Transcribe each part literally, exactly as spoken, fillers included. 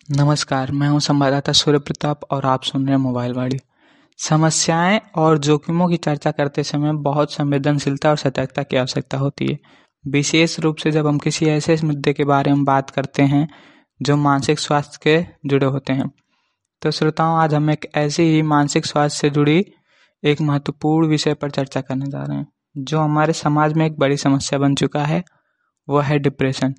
नमस्कार, मैं हूं संवाददाता सूर्य प्रताप और आप सुन रहे हैं मोबाइल वाणी। समस्याएं और जोखिमों की चर्चा करते समय बहुत संवेदनशीलता और सतर्कता की आवश्यकता होती है, विशेष रूप से जब हम किसी ऐसे मुद्दे के बारे में बात करते हैं जो मानसिक स्वास्थ्य के जुड़े होते हैं। तो श्रोताओं, आज हम एक ऐसी ही मानसिक स्वास्थ्य से जुड़ी एक महत्वपूर्ण विषय पर चर्चा करने जा रहे हैं, जो हमारे समाज में एक बड़ी समस्या बन चुका है। वह है डिप्रेशन।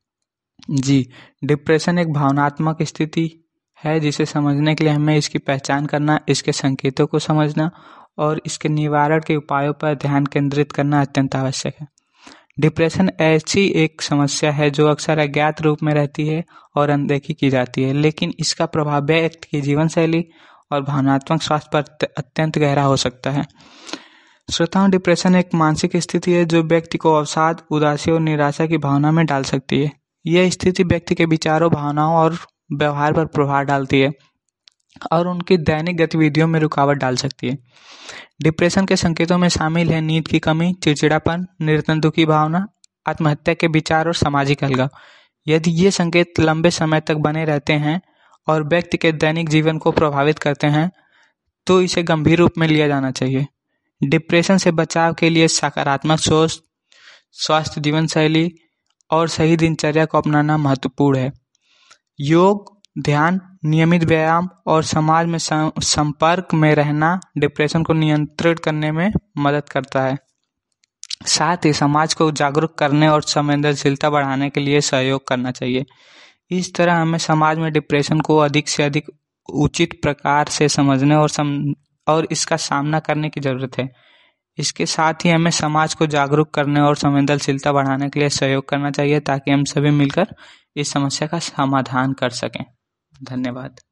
जी, डिप्रेशन एक भावनात्मक स्थिति है जिसे समझने के लिए हमें इसकी पहचान करना, इसके संकेतों को समझना और इसके निवारण के उपायों पर ध्यान केंद्रित करना अत्यंत आवश्यक है। डिप्रेशन ऐसी एक समस्या है जो अक्सर अज्ञात रूप में रहती है और अनदेखी की जाती है, लेकिन इसका प्रभाव व्यक्ति की जीवन शैली और भावनात्मक स्वास्थ्य पर अत्यंत गहरा हो सकता है। श्रोताओं, डिप्रेशन एक मानसिक स्थिति है जो व्यक्ति को अवसाद, उदासी और निराशा की भावना में डाल सकती है। यह स्थिति व्यक्ति के विचारों, भावनाओं और व्यवहार पर प्रभाव डालती है और उनकी दैनिक गतिविधियों में रुकावट डाल सकती है। डिप्रेशन के संकेतों में शामिल है नींद की कमी, चिड़चिड़ापन, निरंतर दुखी भावना, आत्महत्या के विचार और सामाजिक अलगाव। यदि ये संकेत लंबे समय तक बने रहते हैं और व्यक्ति के दैनिक जीवन को प्रभावित करते हैं, तो इसे गंभीर रूप में लिया जाना चाहिए। डिप्रेशन से बचाव के लिए सकारात्मक सोच, स्वस्थ जीवन शैली और सही दिनचर्या को अपनाना महत्वपूर्ण है। योग, ध्यान, नियमित व्यायाम और समाज में संपर्क में रहना डिप्रेशन को नियंत्रित करने में मदद करता है। साथ ही समाज को जागरूक करने और संवेदनशीलता बढ़ाने के लिए सहयोग करना चाहिए। इस तरह हमें समाज में डिप्रेशन को अधिक से अधिक उचित प्रकार से समझने और सम और इसका सामना करने की जरूरत है। इसके साथ ही हमें समाज को जागरूक करने और संवेदनशीलता बढ़ाने के लिए सहयोग करना चाहिए ताकि हम सभी मिलकर इस समस्या का समाधान कर सकें। धन्यवाद।